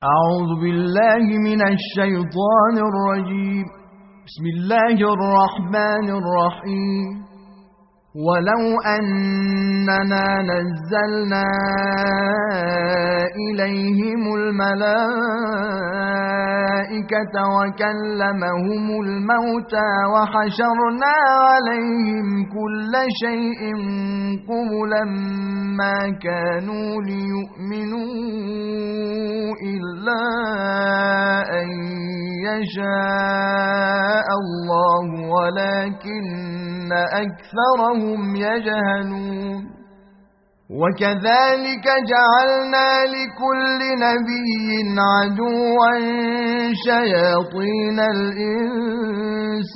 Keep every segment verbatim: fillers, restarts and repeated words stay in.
أعوذ بالله من الشيطان الرجيم. بسم الله الرحمن الرحيم. ولو أننا نزلنا إليهم الملائكة وكلمهم الموتى وحشرنا عليهم كل شيء قبلا ما كانوا ليؤمنوا إلا أن يشاء الله ولكن أكثرهم يجهلون. وكذلك جعلنا لكل نبي عدوا شياطين الإنس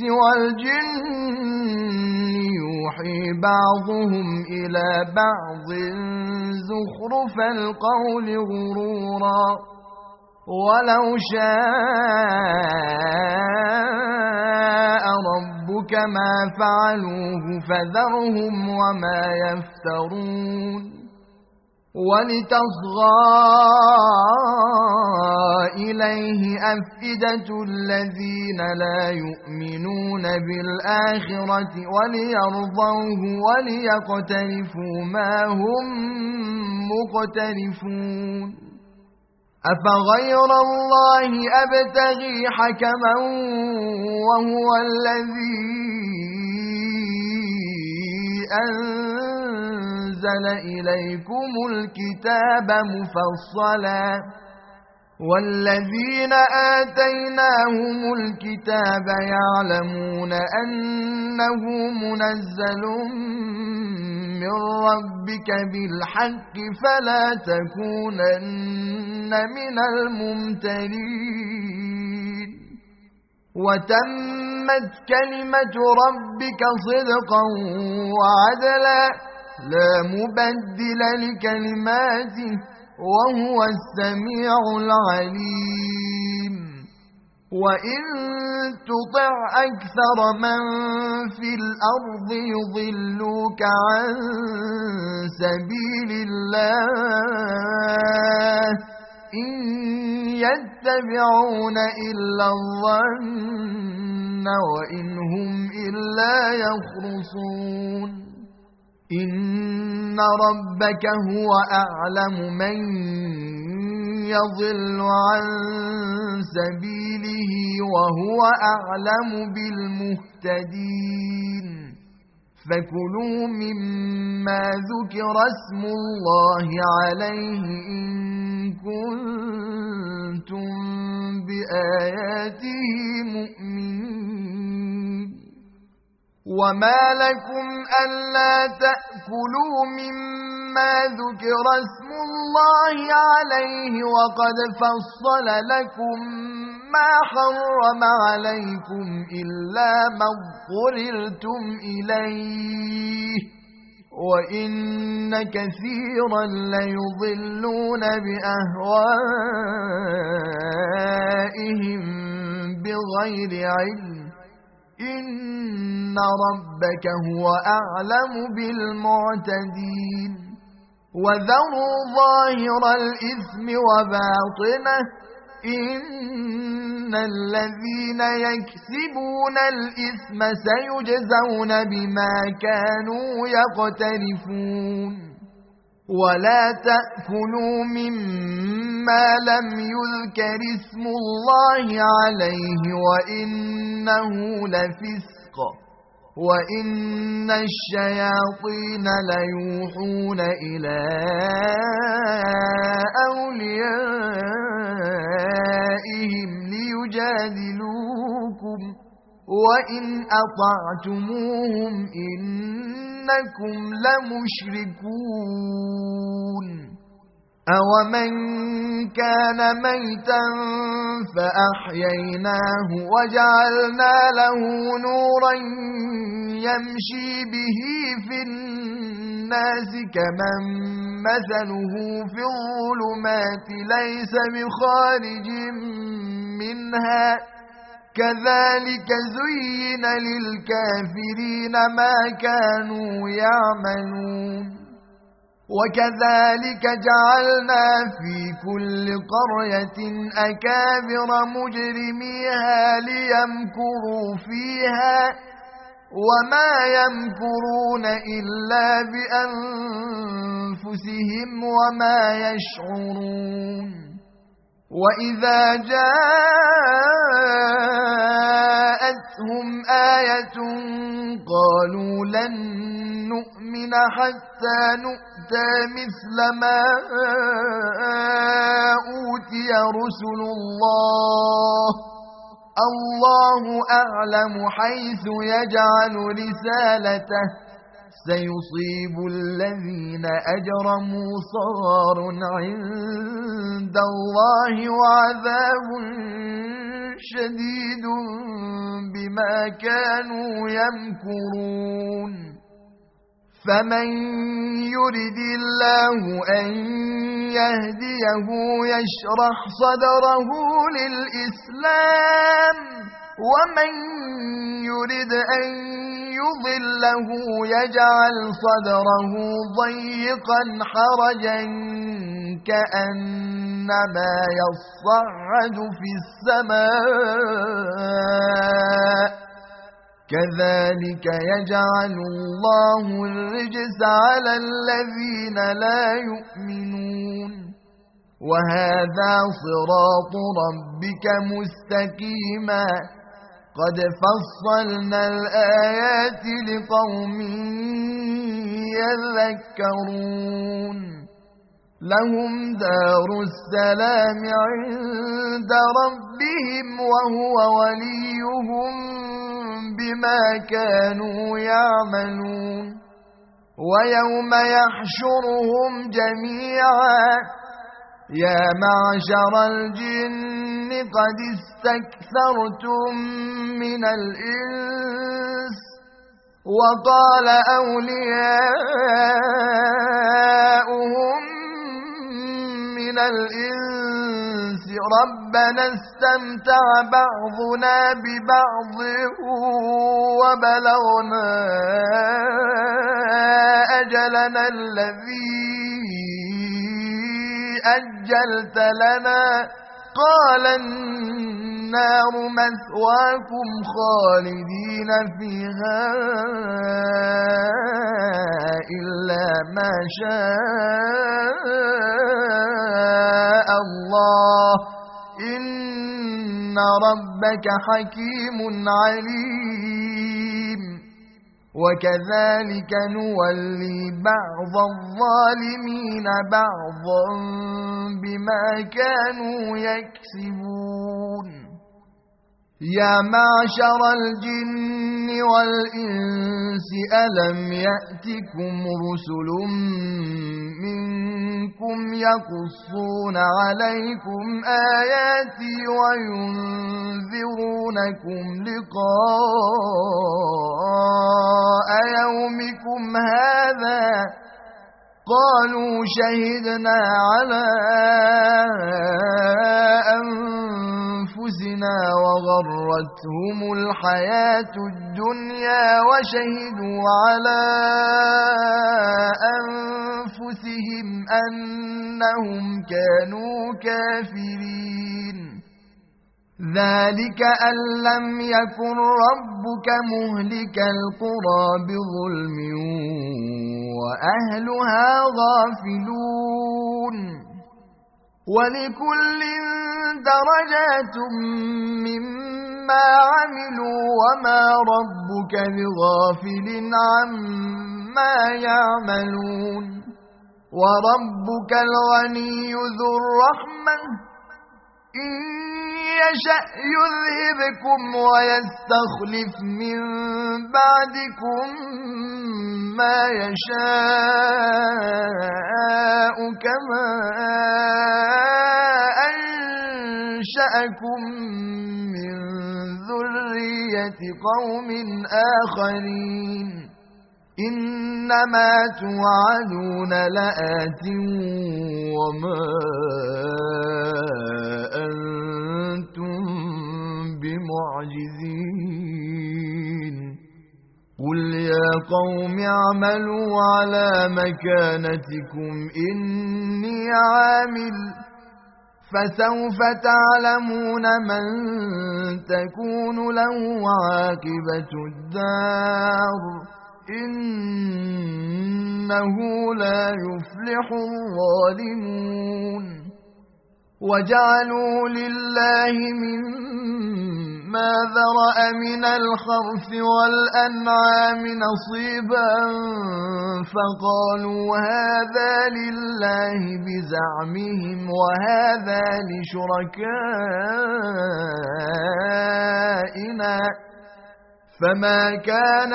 والجن يوحي بعضهم إلى بعض زخرف القول غرورا ولو شاء ربك ما فعلوه فذرهم وما يفترون. ولتصغى إليه أفئدة الذين لا يؤمنون بالآخرة وليرضوه وليقترفوا ما هم مقترفون. أفغير الله أبتغي حكما وهو الذي أنزل إليكم الكتاب مفصلا والذين آتيناهم الكتاب يعلمون أنه منزل من ربك بالحق فلا تكونن من الممترين. وتمت كلمة ربك صدقا وعدلا لا مبدل لكلماته وهو السميع العليم. وإن تطع أكثر من في الأرض يضلوك عن سبيل الله إن يتبعون إلا الظن وإن هم إلا يخرصون. إن ربك هو أعلم من يضل عن سبيله وهو أعلم بالمهتدين. فكلوا مما ذكر اسم الله عليه إن كنتم بآياته مؤمنين. وما لكم ألا تأكلوا مما ذكر اسم الله عليه وقد فصل لكم ما حرم عليكم إلا ما اضطررتم إليه وإن كثيرا ليضلون بأهوائهم بغير علم. إن ربك هو أعلم بالمعتدين. وذروا ظاهر الإثم وباطنه إن الذين يكسبون الإثم سيجزون بما كانوا يقترفون. ولا تأكلوا مما لم يذكر اسم الله عليه وإنه لفسق وإن الشياطين ليوحون إلى أوليائهم ليجادلوكم وإن أطعتموهم إنكم لمشركون. أومن كان ميتا فأحييناه وجعلنا له نورا يمشي به في الناس كمن مثله في الظلمات ليس بخارج منها كذلك زين للكافرين ما كانوا يعملون. وكذلك جعلنا في كل قرية أكابر مجرميها ليمكروا فيها وما يمكرون إلا بأنفسهم وما يشعرون وإذا جاءتهم آية قالوا لن نؤمن حتى نؤتى مثل ما أوتي رسل الله الله أعلم حيث يجعل رسالته سيصيب الذين أجرموا صغار عند الله وعذاب شديد بما كانوا يمكرون فمن يرد الله أن يهديه يشرح صدره للإسلام ومن يرد أن يضله يجعل صدره ضيقا حرجا كأنما يصعد في السماء كذلك يجعل الله الرجس على الذين لا يؤمنون وهذا صراط ربك مستقيما قد فصلنا الآيات لقوم يذكرون لهم دار السلام عند ربهم وهو وليهم بما كانوا يعملون ويوم يحشرهم جميعا يا معشر الجن قد استكثرتم من الإنس وقال أولياؤهم من الإنس ربنا استمتع بعضنا ببعض وبلغنا أجلنا الذي أجلت لنا قال النار مثواكم خالدين فيها إلا ما شاء الله إن ربك حكيم عليم وكذلك نولي بعض الظالمين بعضا بما كانوا يكسبون يا معشر الجن والإنس ألم يأتكم رسل منكم يقصون عليكم آياتي وينذرونكم لقاء يومكم هذا قالوا شهدنا على أنفسنا وغرتهم الحياة الدنيا وشهدوا على أنفسهم أنهم كانوا كافرين ذلك أن لم يكن ربك مهلك القرى بظلم وأهلها غافلون ولكل درجات مما عملوا وما ربك بغافل عما يعملون وربك الغني ذو الرحمة إن يشأ يذهبكم ويستخلف من بعدكم ما يشاء كما أنشأكم من ذرية قوم آخرين إنما توعدون لآت وما أنتم بمعجزين قل يا قوم اعملوا على مكانتكم إني عامل فسوف تعلمون من تكون له عاقبة الدار إنه لا يفلح الظالمون وجعلوا لله مما ذرأ من الخرث والأنعام نصيبا فقالوا هذا لله بزعمهم وهذا لشركائنا فما كان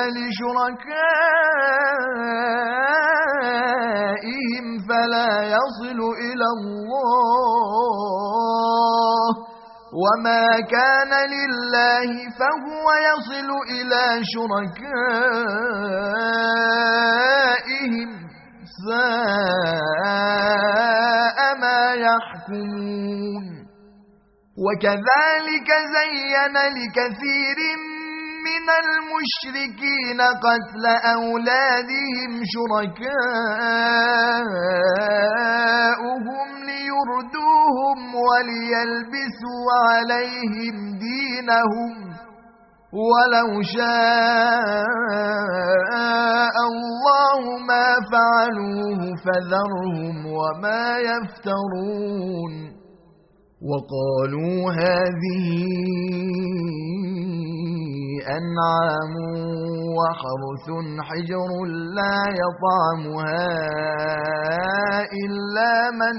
لشركائهم فلا يصل إلى الله وما كان لله فهو يصل إلى شركائهم ساء ما يحكمون وكذلك زين لكثير من المشركين قتل أولادهم شركاؤهم ليردوهم وليلبسوا عليهم دينهم ولو شاء الله ما فعلوه فذرهم وما يفترون وقالوا هذه أنعام وحرث حجر لا يطعمها إلا من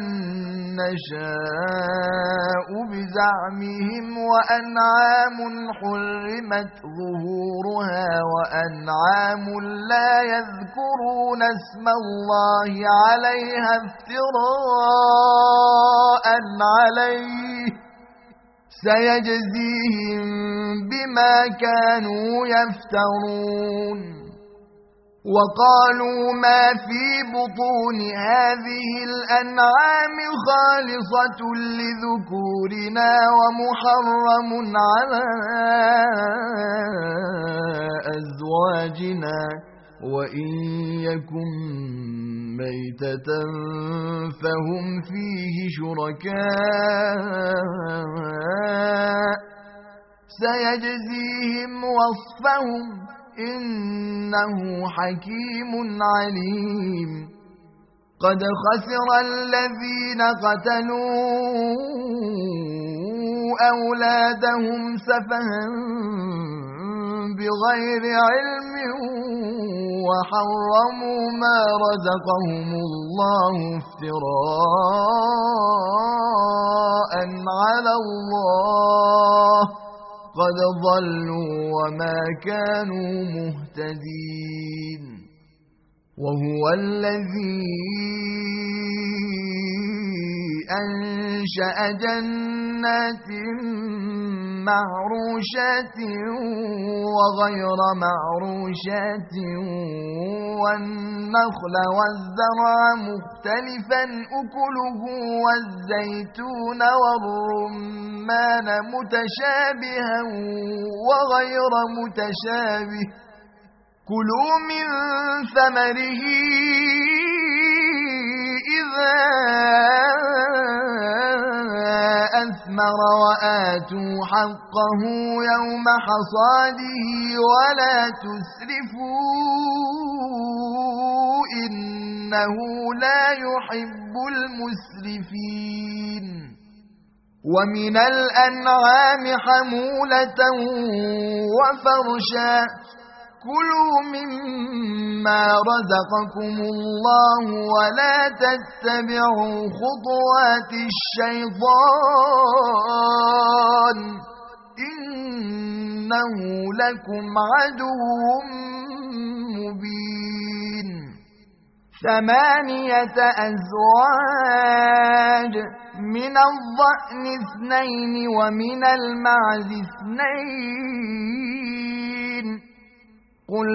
نشاء بزعمهم وأنعام حرمت ظهورها وأنعام لا يذكرون اسم الله عليها افتراء عليه سيجزيهم بما كانوا يفترون وقالوا ما في بطون هذه الأنعام خالصة لذكورنا ومحرم على أزواجنا وإن يكن ميتة فهم فيه شركاء سيجزيهم وصفهم إنه حكيم عليم قد خسر الذين قتلوا أولادهم سفها بغير علم وحرموا ما رزقهم الله افتراء على الله قد ضلوا وما كانوا مهتدين وهو الذي أنشأ جنات معروشات وغير معروشات والنخل والزرع مختلفا أكله والزيتون والرمان متشابها وغير متشابه كلوا من ثمره إذا أثمر وآتوا حقه يوم حصاده ولا تسرفوا إنه لا يحب المسرفين ومن الأنعام حمولة وفرشا كلوا مما رزقكم الله ولا تتبعوا خطوات الشيطان إنه لكم عدو مبين ثمانية أزواج من الضأن اثنين ومن المعز اثنين قل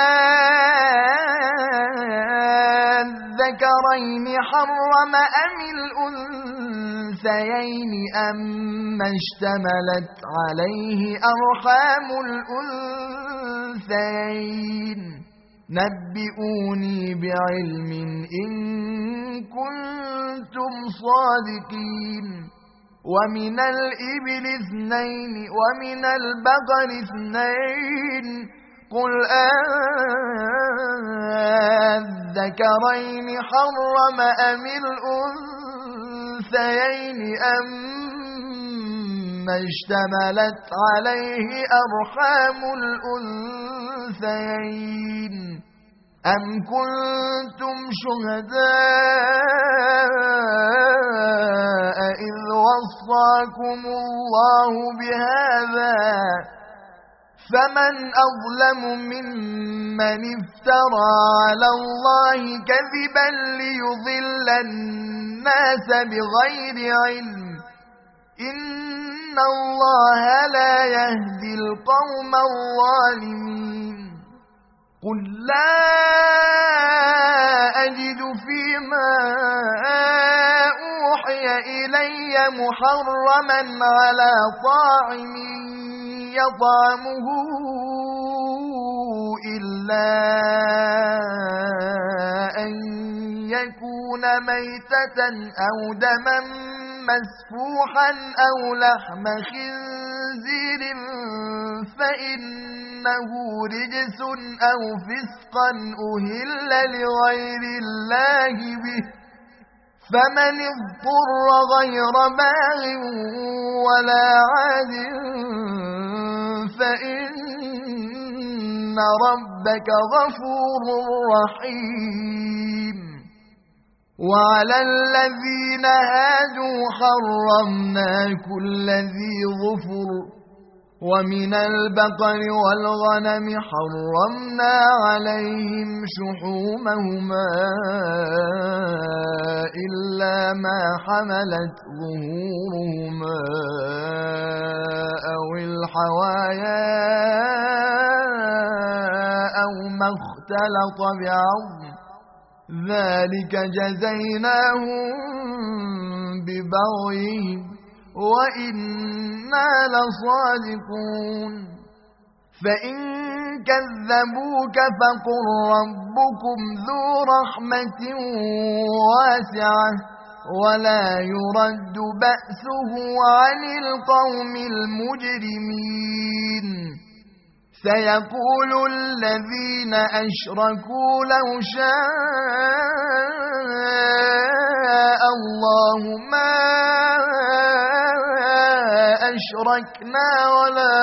أذكرين حرم أم الأنثيين أما اشتملت عليه أرحام الأنثيين نبئوني بعلم إن كنتم صادقين. ومن الإبل اثنين ومن البقر اثنين قل أذكرين حرم أم الأنثيين أما اشتملت عليه أرحام الأنثيين أم كنتم شهداء إذ وصاكم الله بهذا فمن أظلم ممن افترى على الله كذبا ليضل الناس بغير علم إن الله لا يهدي القوم الظالمين. قل لا أجد فيما أوحي إلي محرما على طاعم يطعمه إلا أن يكون ميتة أو دما مسفوحا أو لحم خنزير فإنه رجس أو فسقا أهل لغير الله به فمن اضطر غير باغ ولا عاد فإن ربك غفور رحيم. وعلى الذين هادوا حرمنا كل ذي ظفر ومن البقر والغنم حرمنا عليهم شحومهما إلا ما حملت ظهورهما أو الحوايا أو ما اختلط بعظم ذلك جزيناهم ببغيهم وإنا لصادقون. فإن كذبوك فقل ربكم ذو رحمة واسعة ولا يرد بأسه عن القوم المجرمين. سيقول الذين أشركوا لو شاء الله ما أشركنا ولا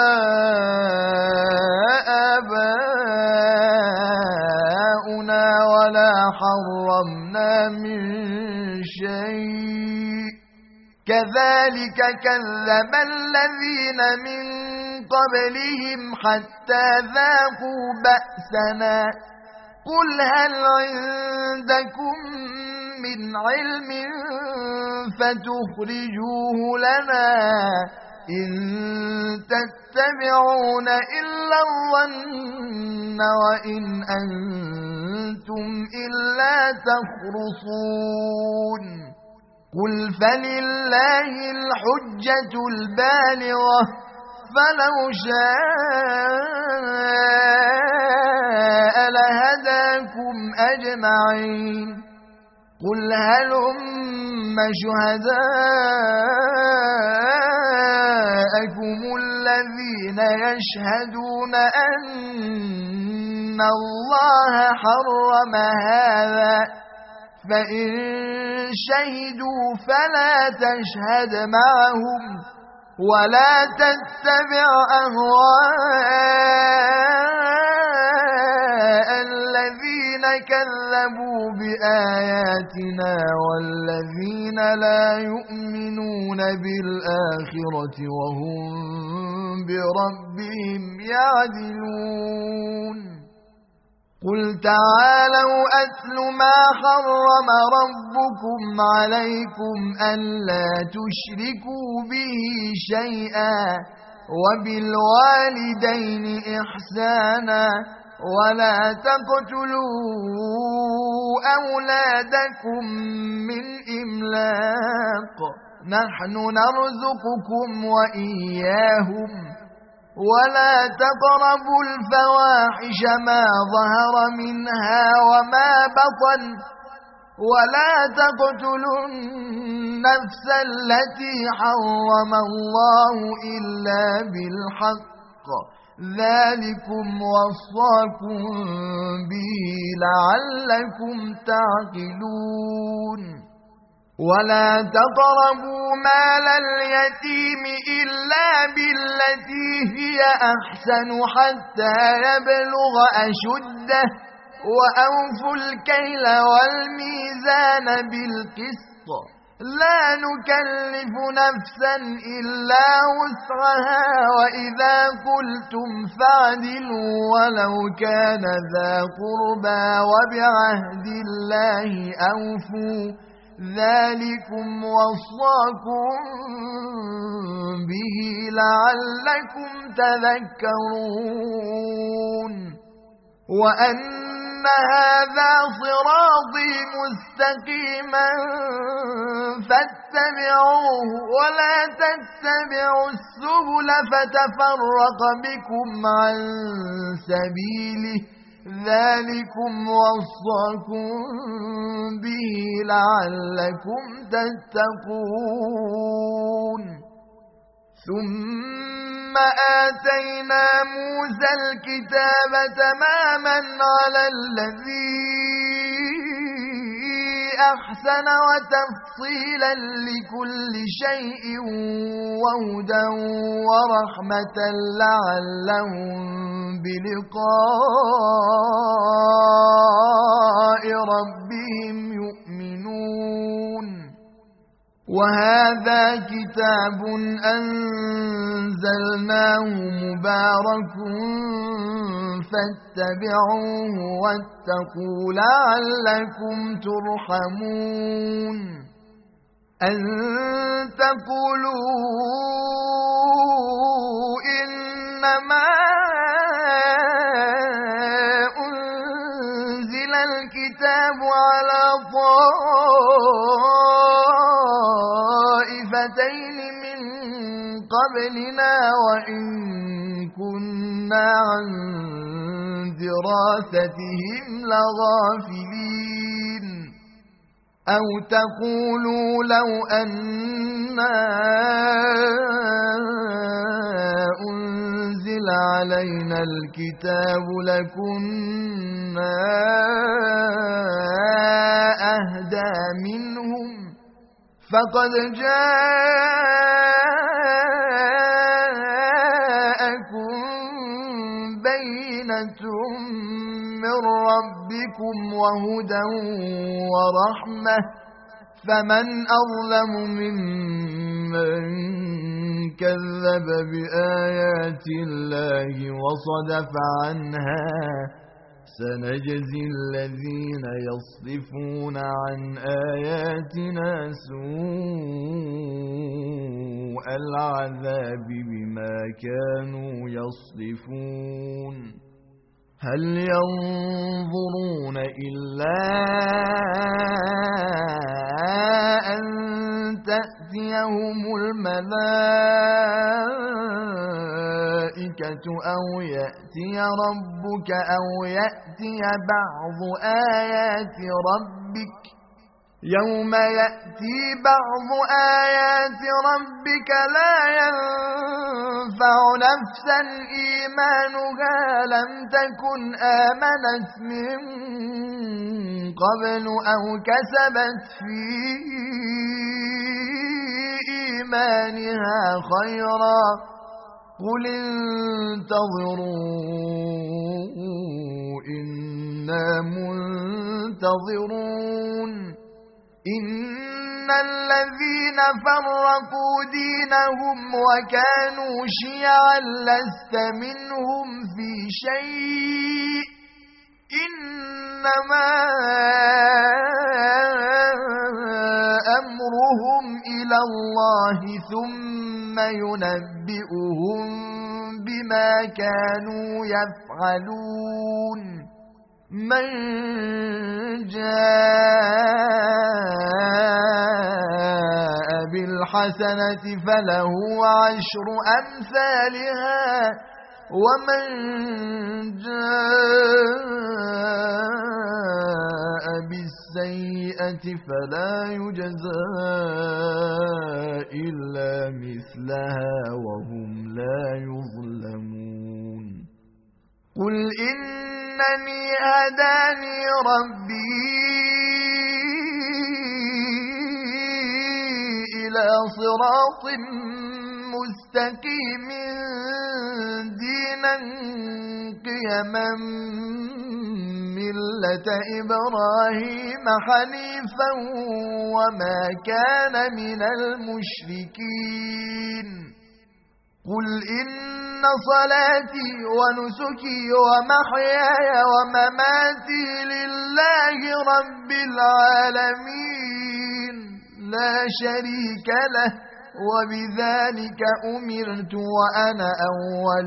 آباؤنا ولا حرمنا من شيء كذلك كذب الذين من قبلهم حتى ذاقوا بأسنا. قل هل عندكم من علم فتخرجوه لنا إن تتبعون إلا الظن وإن أنتم إلا تخرصون. قل فلله الحجة البالغة فلو شاء لهداكم أجمعين. قل هلم شهداءكم الذين يشهدون أن الله حرم هذا فإن شهدوا فلا تشهد معهم ولا تتبع أهواء الذين كذبوا بآياتنا والذين لا يؤمنون بالآخرة وهم بربهم يعدلون. قل تعالوا أتل ما حرم ربكم عليكم ألا تشركوا به شيئا وبالوالدين إحسانا ولا تقتلوا أولادكم من إملاق نحن نرزقكم وإياهم ولا تقربوا الفواحش ما ظهر منها وما بطن ولا تقتلوا النفس التي حرم الله إلا بالحق ذلكم وصاكم به لعلكم تعقلون ولا تقربوا مال اليتيم إلا بالتي هي أحسن حتى يبلغ أشده وأوفوا الكيل والميزان بالقسط لا نكلف نفسا إلا وسعها وإذا قلتم فاعدلوا ولو كان ذا قربى وبعهد الله أوفوا ذلكم وصاكم به لعلكم تذكرون وأن هذا صراطي مستقيما فاتبعوه ولا تتبعوا السبل فتفرق بكم عن سبيله ذلكم وصاكم به لعلكم تتقون ثم آتينا موسى الكتاب تماما على الذي أحسن وتفصيلا لكل شيء وهدى ورحمة لعلهم بلقاء ربهم يؤمنون وهذا كتاب أنزلناه مبارك فاتبعوه واتقوا لعلكم ترحمون أن تقولوا إنما أنزل الكتاب على طائفتين من قبلنا وإن كنا عن دراستهم لغافلين أو تقولوا لو أنا أنزل علينا الكتاب لكنا أهدى منهم فقد جاءكم بينة من ربكم وهدى ورحمة فمن أظلم ممن كذب بآيات الله وصدف عنها سنجزي الذين يصدفون عن آياتنا سوء العذاب بما كانوا يصدفون هل ينظرون إلا أن تأتيهم الملائكة أو يأتي ربك أو يأتي بعض آيات ربك يوم يأتي بعض آيات ربك لا ينفع نفسا إيمانها لم تكن آمنت من قبل أو كسبت في إيمانها خيرا قل انتظروا إنا منتظرون إن الذين فرقوا دينهم وكانوا شيعا لست منهم في شيء إنما أمرهم إلى الله ثم ينبئهم بما كانوا يفعلون من جاء بالحق الحسنة فله عشر أمثالها ومن جاء بالسيئة فلا يجزى إلا مثلها وهم لا يظلمون قل إنني هداني ربي إلى صراط مستقيم دينا قيما ملة إبراهيم حنيفا وما كان من المشركين قل إن صلاتي ونسكي ومحياي ومماتي لله رب العالمين لا شريك له وبذلك أمرت وأنا أول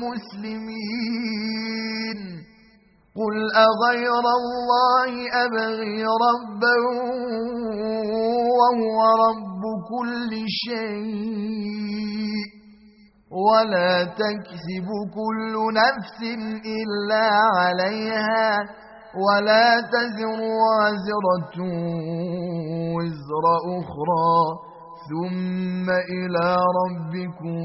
المسلمين قل أغير الله أبغي ربا وهو رب كل شيء ولا تكسب كل نفس إلا عليها ولا تزر وازرة وزر أخرى ثم إلى ربكم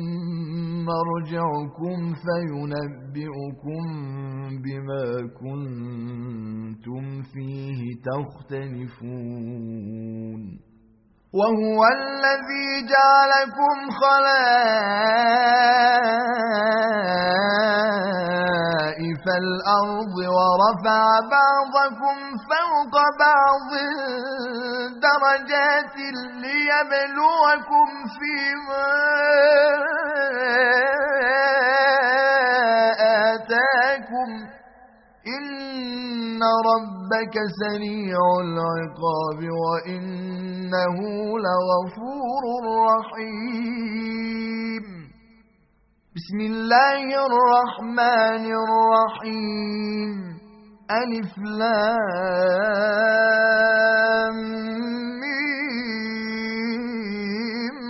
مرجعكم فينبئكم بما كنتم فيه تختلفون وهو الذي جعلكم خلائف الأرض ورفع بعضكم فوق بعض درجات ليبلوكم فيما آتاكم إن ربك سريع العقاب وإنه لغفور رحيم بسم الله الرحمن الرحيم ألف لام ميم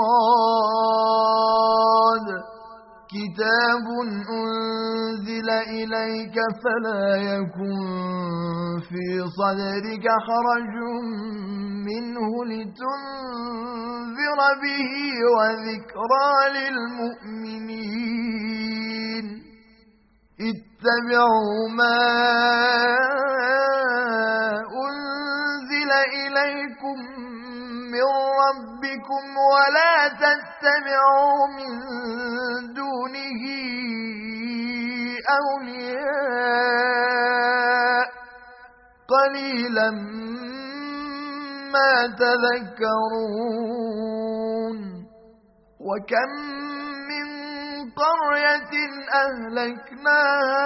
صاد كتاب أنزل إليك فلا يكن في صدرك حرج منه لتنذر به وذكرى للمؤمنين اتبعوا ما أنزل إليكم من ربكم ولا تتبعوا من دونه أولياء قليلا ما تذكرون وكم من قرية أهلكناها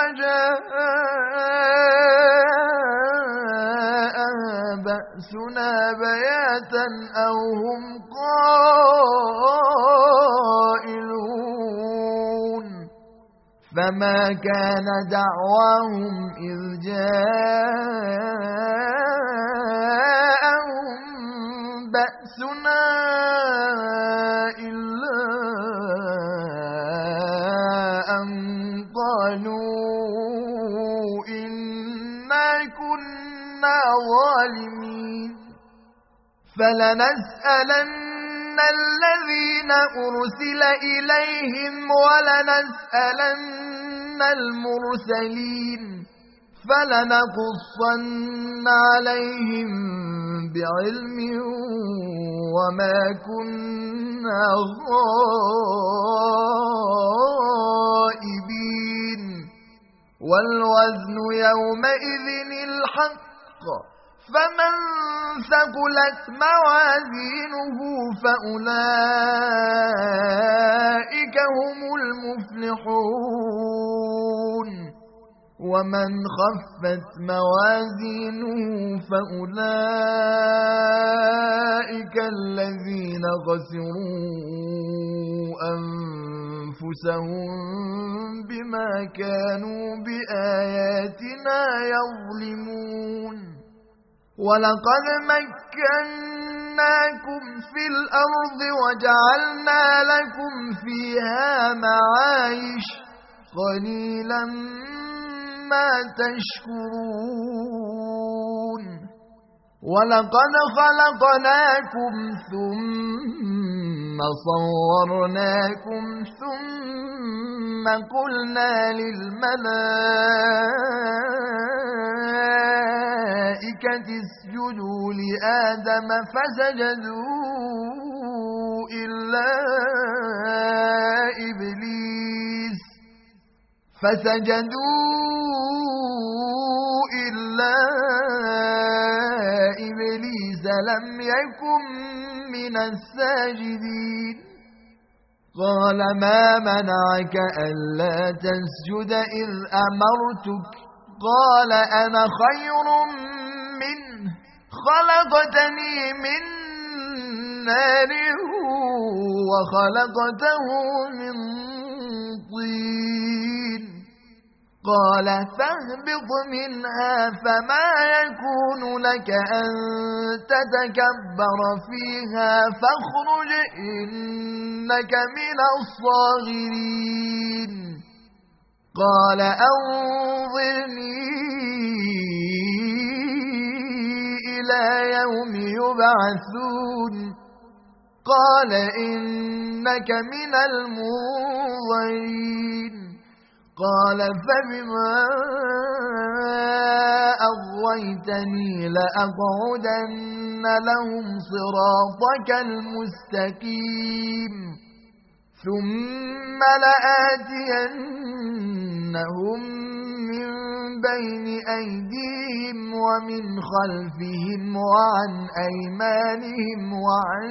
فجاءها بأسنا بياتا أو هم قائلون فما كان دعواهم إذ جاءهم بأسنا إلا أن قالوا إنا كنا ظالمين فلنسألن الذين أرسل إليهم ولنسألن المرسلين فلنقصن عليهم بعلم وما كنا غائبين والوزن يومئذ الحق فمن ثقلت موازينه فأولئك هم المفلحون ومن خفت موازينه فأولئك الذين خسروا أنفسهم بما كانوا بآياتنا يظلمون ولقد مكناكم في الأرض وجعلنا لكم فيها معايش قليلا ما تشكرون ولقد خلقناكم ثم صورناكم ثم قلنا للملائكة اسجدوا لآدم فسجدوا إلا إبليس فسجدوا إلا إبليس لم يكن من الساجدين قال ما منعك ألا تسجد إذ أمرتك قال أنا خير منه خلقتني من نار وخلقته من طين قال فاهبط منها فما يكون لك أن تتكبر فيها فاخرج إنك من الصاغرين قال أنظرني إلى يوم يبعثون قال إنك من المنظرين قال فبما أغويتني لأقعدن لهم صراطك المستقيم ثم لآتينهم من بين أيديهم ومن خلفهم وعن أيمانهم وعن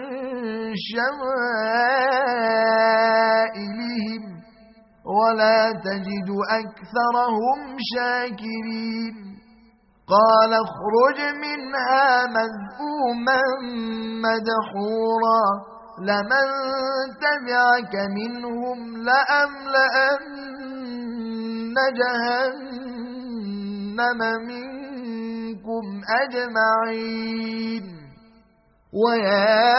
شمائلهم ولا تجد أكثرهم شاكرين قال اخرج منها مذءوما مدحورا لمن تبعك منهم لأملأن جهنم منكم أجمعين ويا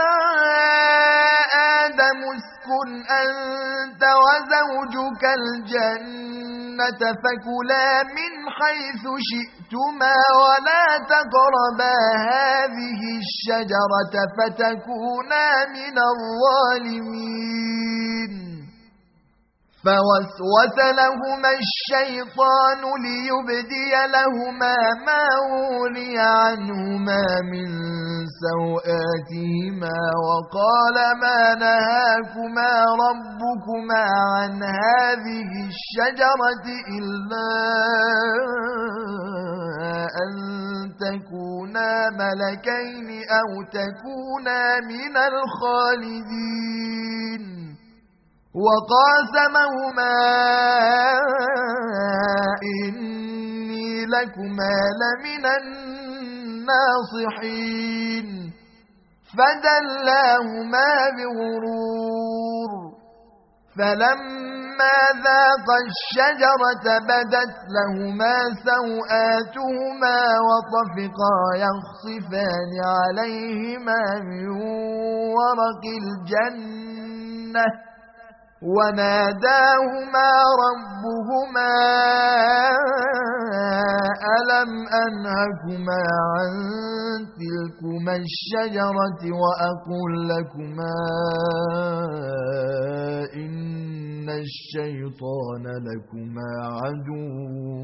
آدم اسكن أنت وزوجك الجنة فكلا من حيث شئتما ولا تقربا هذه الشجرة فتكونا من الظالمين فوسوس لهما الشيطان ليبدي لهما ما ولي عنهما من سوآتهما وقال ما نهاكما ربكما عن هذه الشجرة إلا أن تكونا ملكين أو تكونا من الخالدين وقاسمهما إني لكما لمن الناصحين فدلاهما بغرور فلما ذاقا الشجرة بدت لهما سوآتهما وطفقا يخصفان عليهما من ورق الجنة وناداهما ربهما ألم أنهكما عن تلكما الشجرة وأقول لكما إن الشيطان لكما عدو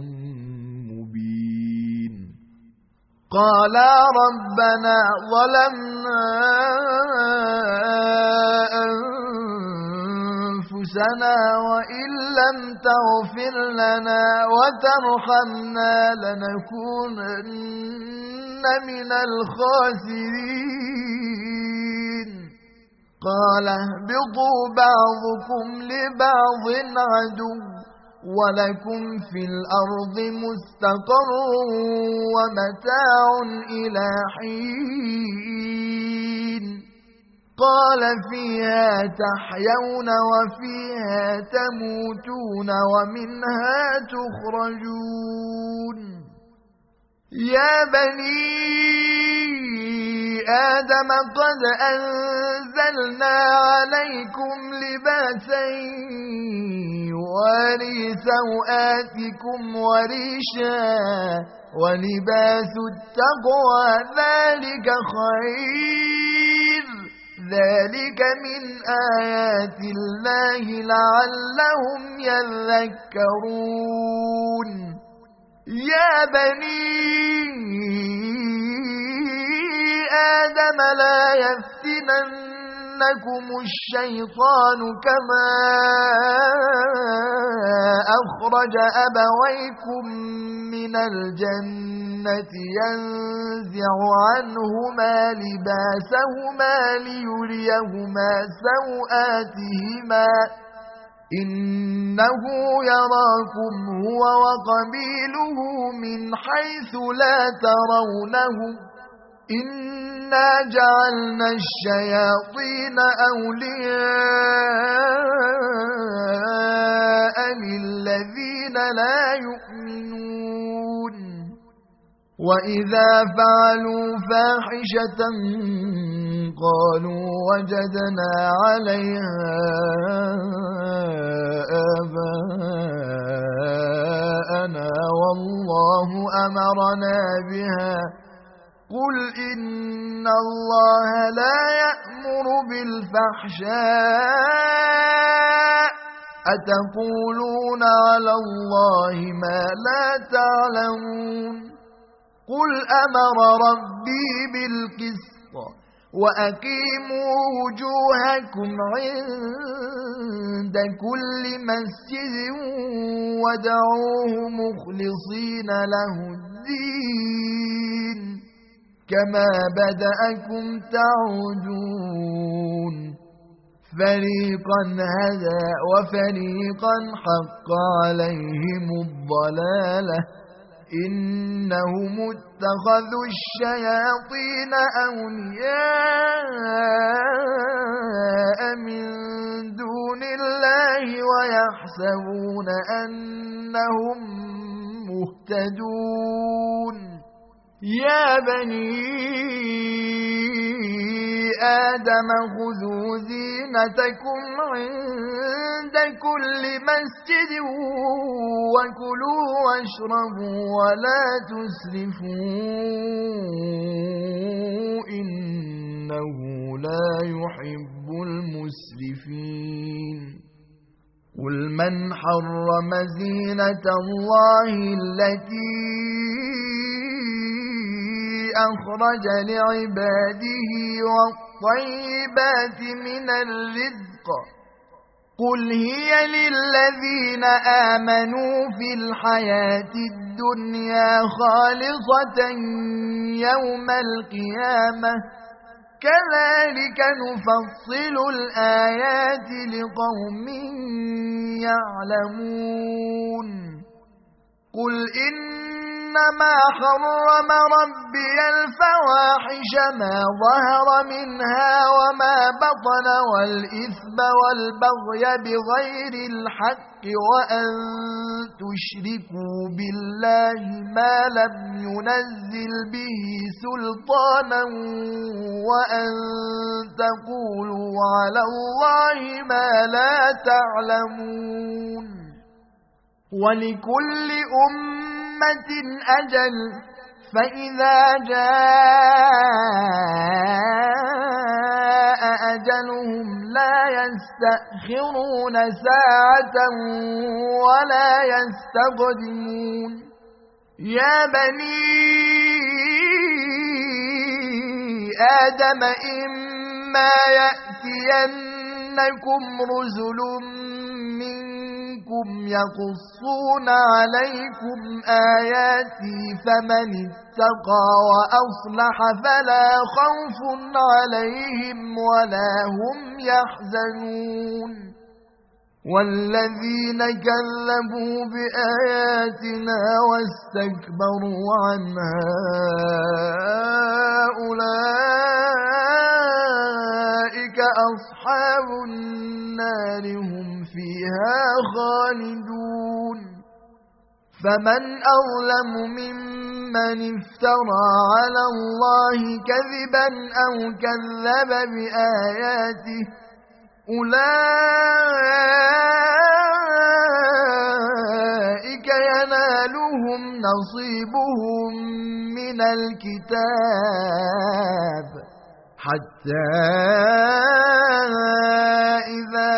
مبين قالا ربنا ظلمنا أنفسنا وإن لم تغفر لنا وترحمنا لنكونن من الخاسرين قال اهبطوا بعضكم لبعض عدو ولكم في الأرض مستقر ومتاع إلى حين قال فيها تحيون وفيها تموتون ومنها تخرجون يا بني آدم قد أنزلنا عليكم لباسا يواري سوآتكم وريشا ولباس التقوى ذلك خير ذلك من آيات الله لعلهم يذكرون يا بني آدم لا يفتننكم الشيطان كما أخرج أبويكم من الجنة ينزع عنهما لباسهما ليريهما سوآتهما إنه يراكم هو وقبيله من حيث لا ترونهم إنا جعلنا الشياطين أولياء للذين لا يؤمنون وإذا فعلوا فاحشة قالوا وجدنا عليها آباءنا والله أمرنا بها قل إن الله لا يأمر بالفحشاء أتقولون على الله ما لا تعلمون قل أمر ربي بالقسط وأقيموا وجوهكم عند كل مسجد وادعوه مخلصين له الدين كما بدأكم تعودون فريقا هدى وفريقا حق عليهم الضلالة إنهم اتخذوا الشياطين أولياء من دون الله ويحسبون أنهم مهتدون يا بني آدم خذوا زينتكم عند كل مسجد وكلوا واشربوا ولا تسرفوا إنه لا يحب المسرفين قل من حرم زينة الله التي أخرج لعباده والطيبات من الرزق قل هي للذين آمنوا في الحياة الدنيا خالصة يوم القيامة كذلك نفصل الآيات لقوم يعلمون قل إنما حرم ربي الفواحش ما ظهر منها وما بطن والإثم والبغي بغير الحق وأن تشركوا بالله ما لم ينزل به سلطانا وأن تقولوا على الله ما لا تعلمون ولكل أمة أجل فإذا جاء أجلهم لا يستأخرون ساعة ولا يستقدمون يا بني آدم إما يأتينكم رسل منكم يقصون عليكم آياتي فمن اتقى وأصلح فلا خوف عليهم ولا هم يحزنون والذين كذبوا بآياتنا واستكبروا عنها أولئك أصحاب النار هم فيها خالدون فمن أظلم ممن من افترى على الله كذبا أو كذب بآياته أولئك ينالهم نصيبهم من الكتاب حتى إذا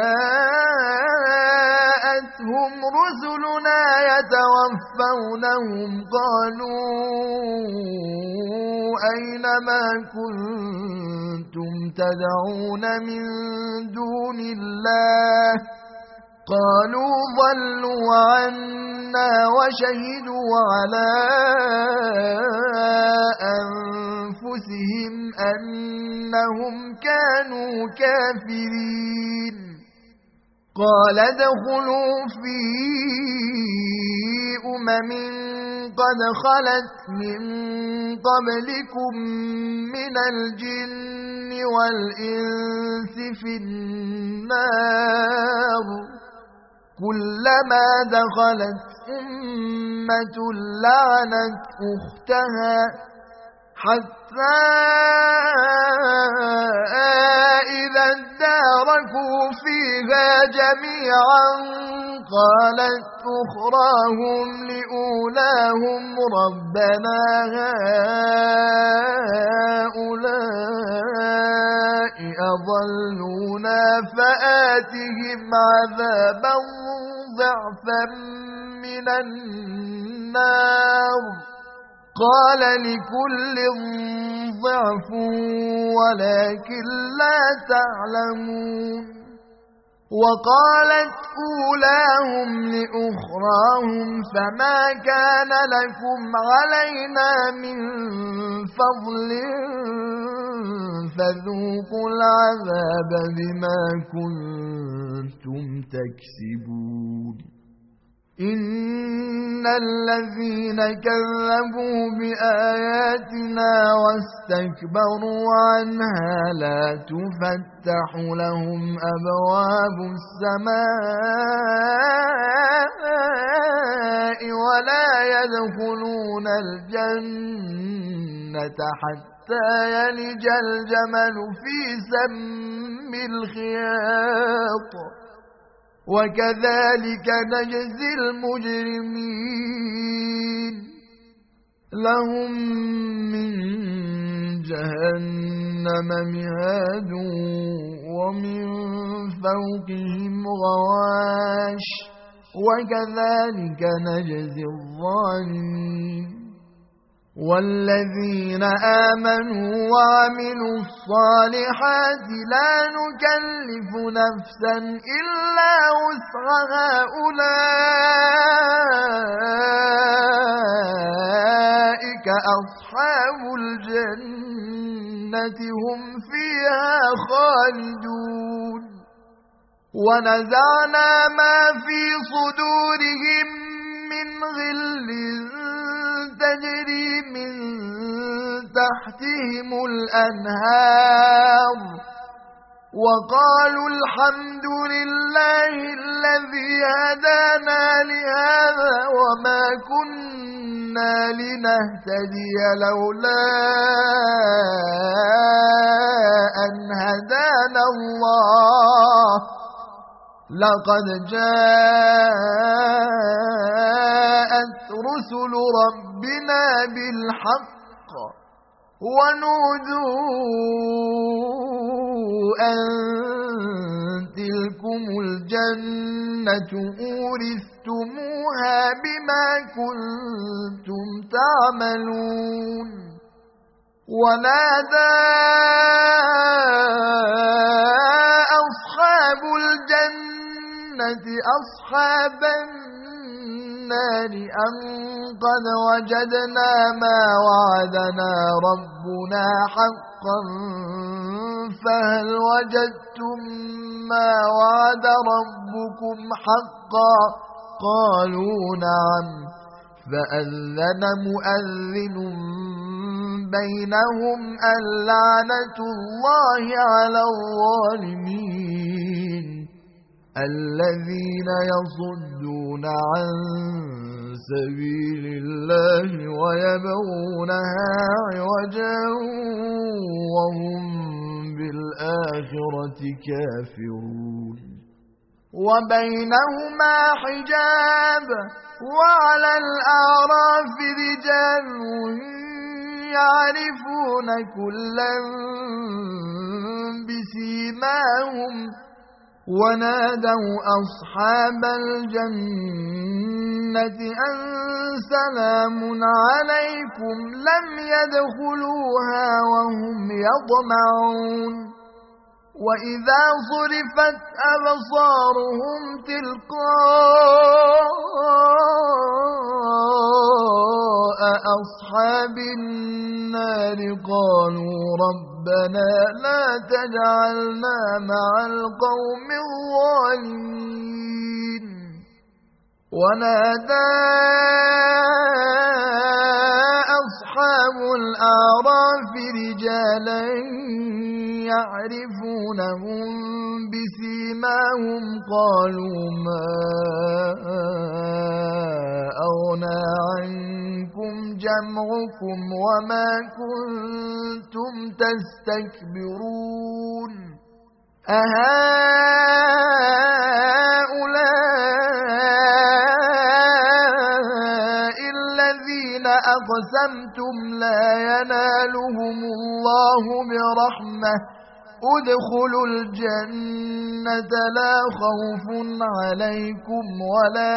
جاءتهم رسلنا يتوفونهم قالوا أين ما كنتم تدعون من دون الله قالوا ضلوا عنا وشهدوا على أنفسهم أنهم كانوا كافرين قال ادخلوا في أمم قد خلت من قبلكم من الجن والإنس في النار كلما دخلت أمة لعنت أختها حتى إذا اداركوا فيها جميعا قالت أخراهم لأولاهم ربنا هؤلاء أضلونا فآتهم عذابا ضعفا من النار قال لكل ضعف ولكن لا تعلمون وقالت أولاهم لأخراهم فما كان لكم علينا من فضل فذوقوا العذاب بما كنتم تكسبون إن الذين كذبوا بآياتنا واستكبروا عنها لا تفتح لهم أبواب السماء ولا يدخلون الجنة حتى يلج الجمل في سم الخياط وكذلك نجزي المجرمين لهم من جهنم مهاد ومن فوقهم غواش وكذلك نجزي الظالمين والذين آمنوا وعملوا الصالحات لا نكلف نفسا إلا وسعها أولئك أصحاب الجنة هم فيها خالدون ونزعنا ما في صدورهم من غل تجري من تحتهم الأنهار وقالوا الحمد لله الذي هدانا لهذا وما كنا لنهتدي لولا أن هدانا الله لقد جاءت رسل ربنا بالحق ونودوا أن تلكم الجنة أورثتموها بما كنتم تعملون ونادى أصحاب الجنة أصحاب النار أن قد وجدنا ما وعدنا ربنا حقا فهل وجدتم ما وعد ربكم حقا قالوا نعم فأذن مؤذن بينهم اللعنة الله على الظالمين الذين يصدون عن سبيل الله ويبغونها عوجا وهم بالآخرة كافرون وبينهما حجاب وعلى الأعراف رجال يعرفون كلا بسيماهم ونادوا أصحاب الجنة أن سلام عليكم لم يدخلوها وهم يطمعون وإذا صرفت أبصارهم تلقاء أصحاب النار قالوا ربنا لا تجعلنا مع القوم الظالمين ونادى أصحاب الأعراف رجالا يعرفونهم بسيماهم قالوا ما أغنى عنكم جمعكم وما كنتم تستكبرون أهؤلاء الذين أقسمتم لا ينالهم الله برحمة ادخلوا الجنة لا خوف عليكم ولا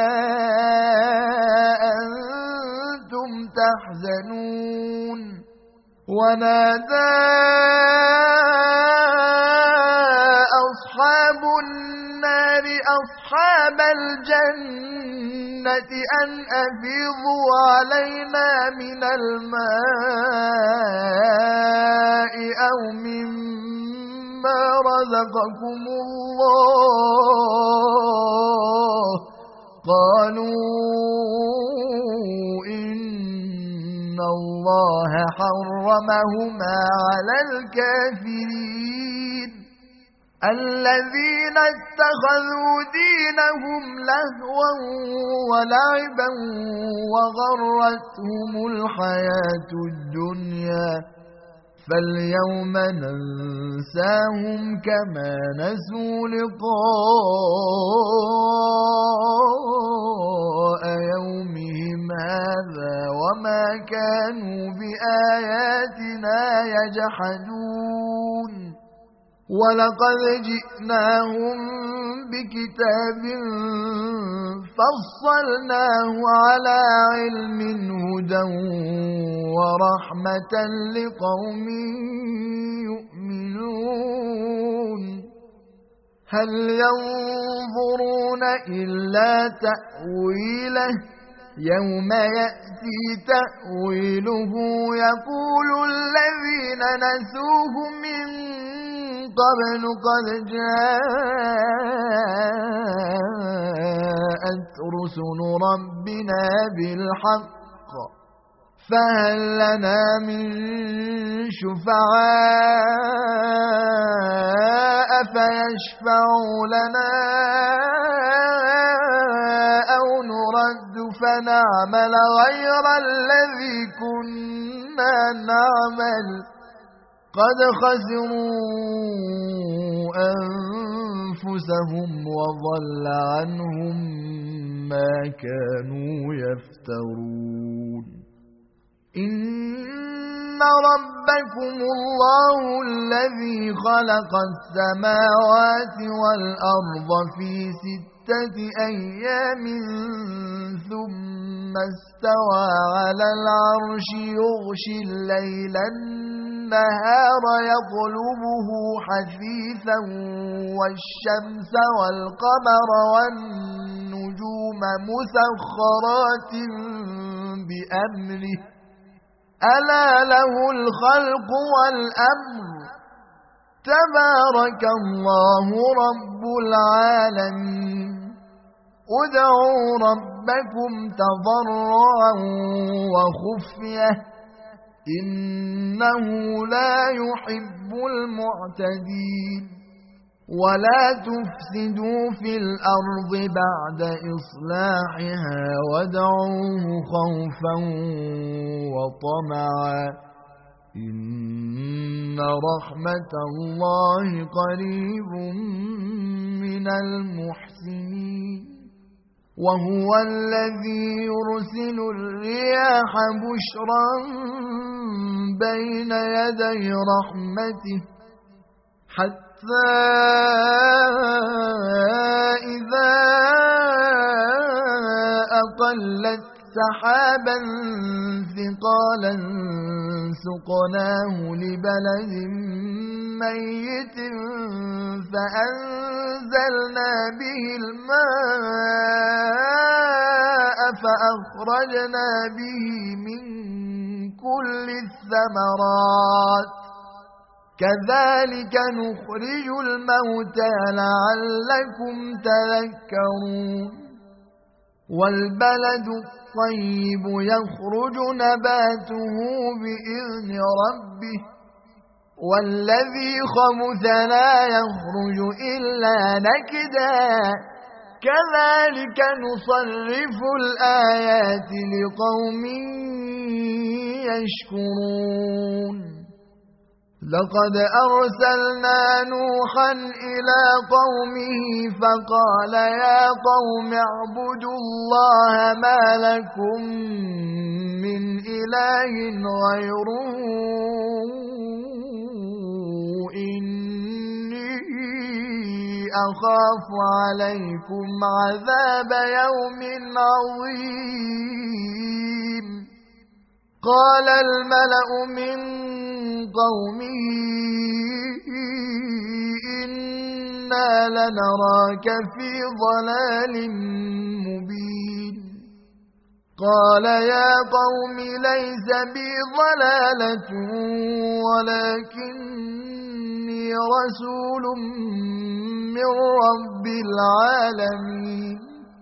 أنتم تحزنون ونادى أصحاب النار أصحاب الجنة أن أفيضوا علينا من الماء أو مما رزقكم الله قالوا إن الله حرمهما على الكافرين الذين اتخذوا دينهم لهوا ولعبا وغرتهم الحياة الدنيا فاليوم ننساهم كما نسوا لقاء يومهم هذا وما كانوا بآياتنا يجحدون ولقد جئناهم بكتاب فصلناه على علم هدى ورحمة لقوم يؤمنون هل ينظرون إلا تأويله يوم يأتي تأويله يقول الذين نسوه من قبل قد جاءت رسل ربنا بالحق فهل لنا من شفعاء فيشفعوا لنا أو نرد فنعمل غير الذي كنا نعمل قد خسروا أنفسهم وضل عنهم ما كانوا يفترون إن ربكم الله الذي خلق السماوات والأرض في ستة أيام ثم استوى على العرش يغشي الليل النهار يطلبه حثيثا والشمس والقمر والنجوم مسخرات بأمره ألا له الخلق والأمر تبارك الله رب العالمين ادعوا ربكم تضرعا وخفية إنه لا يحب المعتدين ولا تفسدوا في الأرض بعد إصلاحها وادعوه خوفا وطمعا إن رحمة الله قريب من المحسنين وهو الذي يرسل الرياح بشرا بين يدي رحمته حتى إذا أقلت سحابا ثقالا سقناه لبلد ميت فأنزلنا به الماء فأخرجنا به من كل الثمرات كذلك نخرج الموتى لعلكم تذكرون والبلد الطيب يخرج نباته بإذن ربه والذي خبث لا يخرج إلا نكدا كذلك نصرف الآيات لقوم يشكرون لقد أرسلنا نوحا إلى قومه فقال يا قوم اعبدوا الله ما لكم من إله غيره إني أخاف عليكم عذاب يوم عظيم قال الملأ من قومه إنا لنراك في ضلال مبين قال يا قوم ليس بي ضلالة ولكني رسول من رب العالمين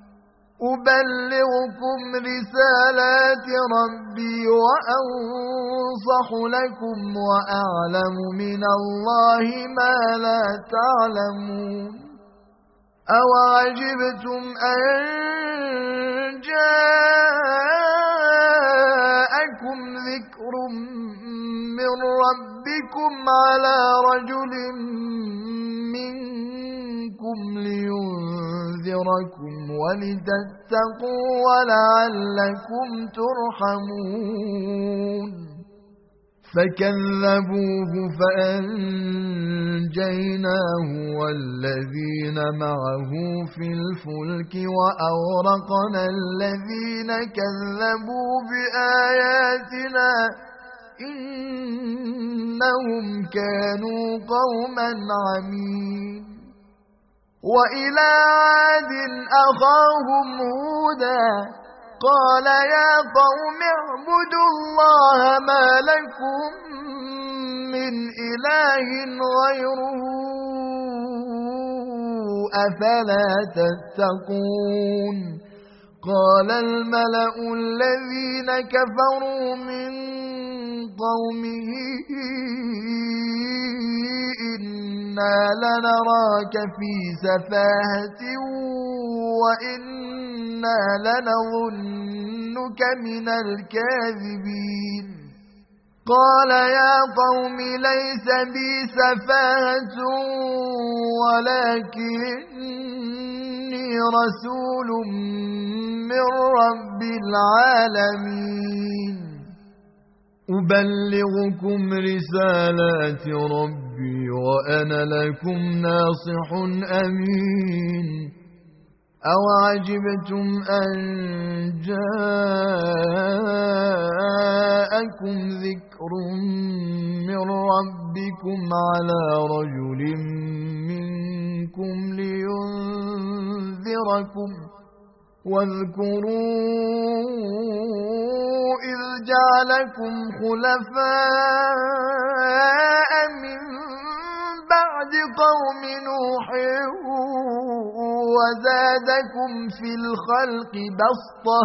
أبلغكم رسالات ربي وأنصح لكم وأعلم من الله ما لا تعلمون أوعجبتم أن جاءكم ذكر من ربكم على رجل منكم لينذركم ولتتقوا ولعلكم ترحمون فكذبوه فأنجيناه والذين معه في الفلك وأغرقنا الذين كذبوا بآياتنا إنهم كانوا قوما عمين وإلى عاد أخاهم هودا قال يا قوم اعبدوا الله ما لكم من إله غيره أفلا تتقون قال الملأ الذين كفروا من قومه إنا لنراك في سفاهة وإنا لنظنك من الكاذبين قال يا قوم ليس بي سفاهة ولكني رسول من رب العالمين أبلغكم رسالات ربي وأنا لكم ناصح أمين أوعجبتم أن جاءكم ذكر من ربكم على رجل منكم لينذركم واذكروا إذ جعلكم خلفاء من بعد قوم نوح وزادكم في الخلق بسطة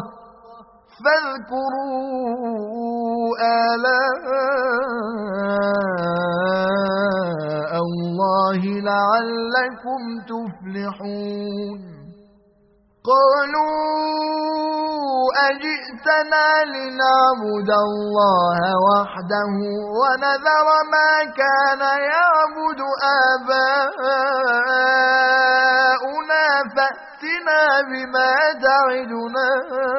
فاذكروا آلاء الله لعلكم تفلحون قالوا أجئتنا لنعبد الله وحده ونذر ما كان يعبد آباؤنا فأتنا بما تعدنا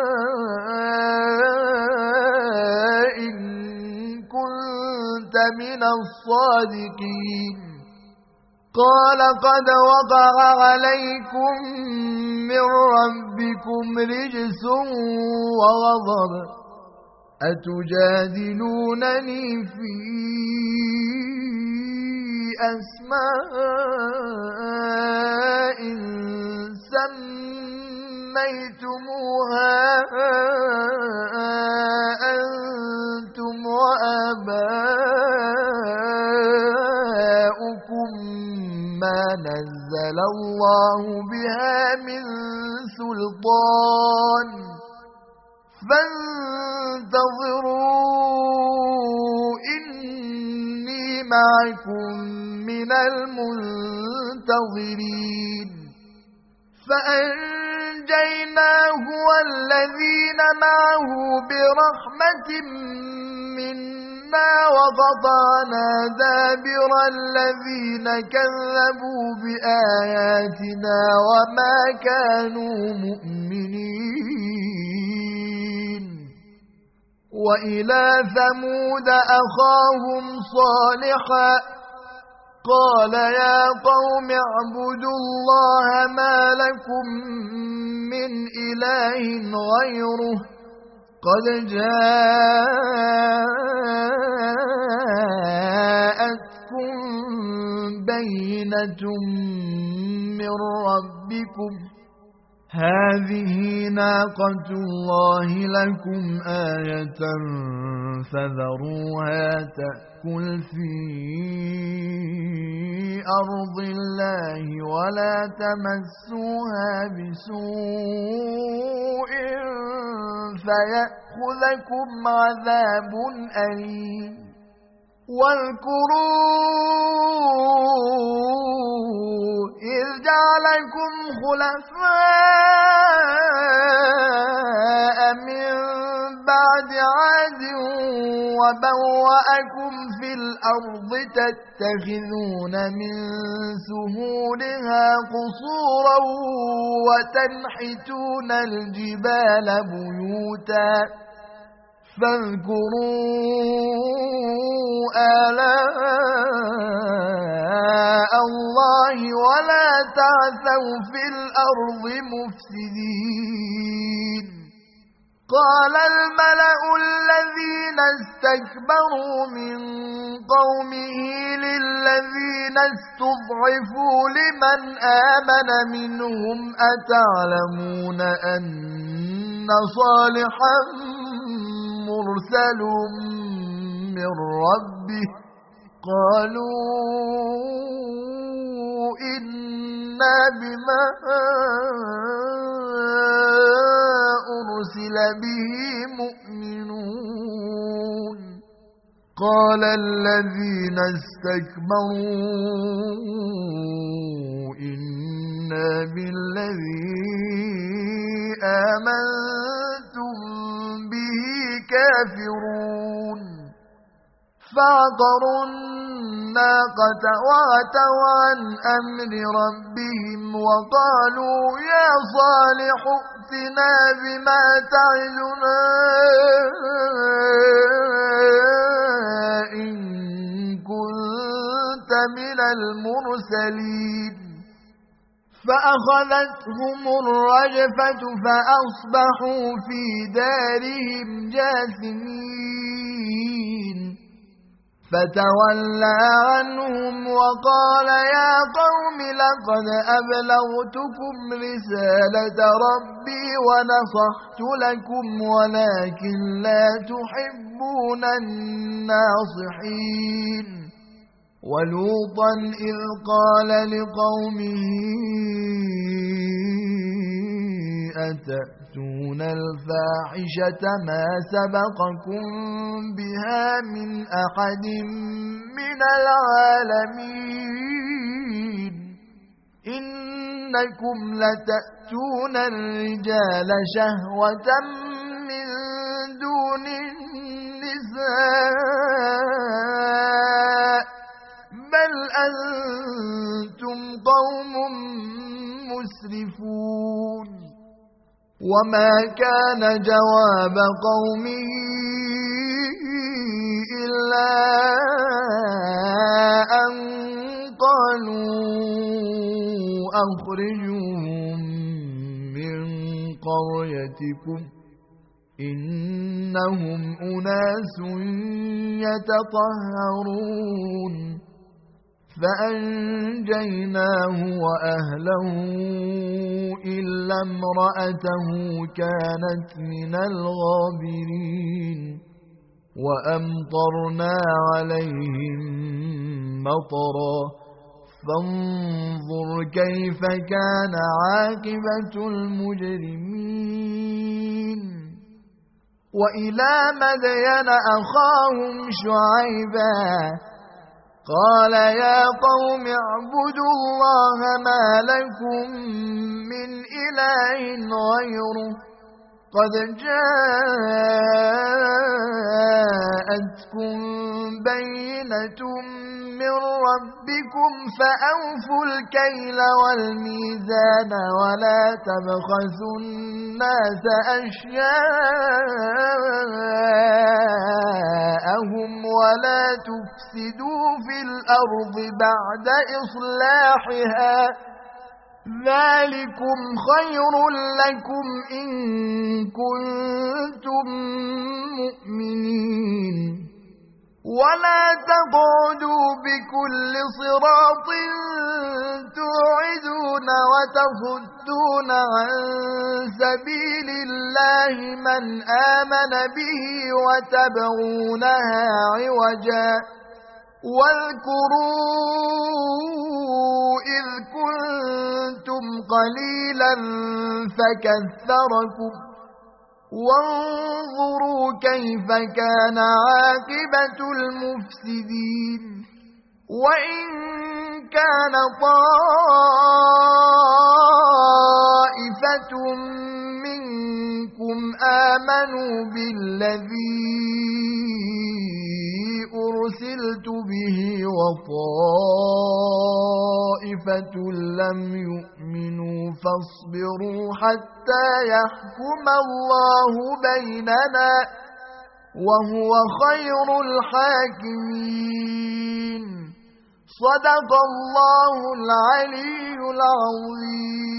إن كنت من الصادقين قال قد وقع عليكم من ربكم رجس وغضب أتجادلونني في أسماء سميتموها أنتم وآباؤكم ما نزل الله بها من سلطان فانتظروا إني معكم من المنتظرين فأنجيناه والذين معه برحمة منا وقطعنا دابر الذين كذبوا بآياتنا وما كانوا مؤمنين وإلى ثمود أخاهم صالحا قال يا قوم اعبدوا الله ما لكم من إله غيره قد جاءتكم بينة من ربكم هذه ناقة الله لكم آية فذروها تأكل في أرض الله ولا تمسوها بسوء فيأخذكم عذاب أليم واذكروا إذ جعلكم خلفاء من بعد عاد وبوأكم في الأرض تتخذون من سهولها قصورا وتنحتون الجبال بيوتا فاذكروا آلاء الله ولا تعثوا في الأرض مفسدين قال الملأ الذين استكبروا من قومه للذين استضعفوا لمن آمن منهم أتعلمون أن صالحا مرسل من ربه قالوا إنا بما أرسل به مؤمنون قال الذين استكبروا إنا بالذي آمنتم به كافرون فعقروا الناقة وعتوا عن أمر ربهم وقالوا يا صالح ائتنا بما تعدنا إن كنت من المرسلين فأخذتهم الرجفة فأصبحوا في دارهم جاثمين فتولى عنهم وقال يا قوم لقد أبلغتكم رسالة ربي ونصحت لكم ولكن لا تحبون الناصحين ولوطا إذ قال لقومه أتأتون الفاحشة ما سبقكم بها من أحد من العالمين إنكم لتأتون الرجال شهوة من دون النساء بل أنتم قوم مسرفون وما كان جواب قومه إلا أن قالوا أخرجوهم من قريتكم إنهم أناس يتطهرون فأنجيناه وأهله إلا امرأته كانت من الغابرين وأمطرنا عليهم مطرا فانظر كيف كان عاقبة المجرمين وإلى مدين أخاهم شعيبا قال يا قوم اعبدوا الله ما لكم من إله غيره قد جاءتكم بينة من ربكم فأوفوا الكيل والميزان ولا تبخسوا الناس أشياءهم ولا تفسدوا في الأرض بعد إصلاحها ذلكم خير لكم إن كنتم مؤمنين ولا تقعدوا بكل صراط توعدون وتصدون عن سبيل الله من آمن به وتبغونها عوجا واذكروا إذ كنتم قليلا فكثركم وانظروا كيف كان عاقبة المفسدين وإن كان طائفة منكم آمنوا بالذي أرسلت به وطائفة لم يؤمنوا فاصبروا حتى يحكم الله بيننا وهو خير الحاكمين صدق الله العلي العظيم.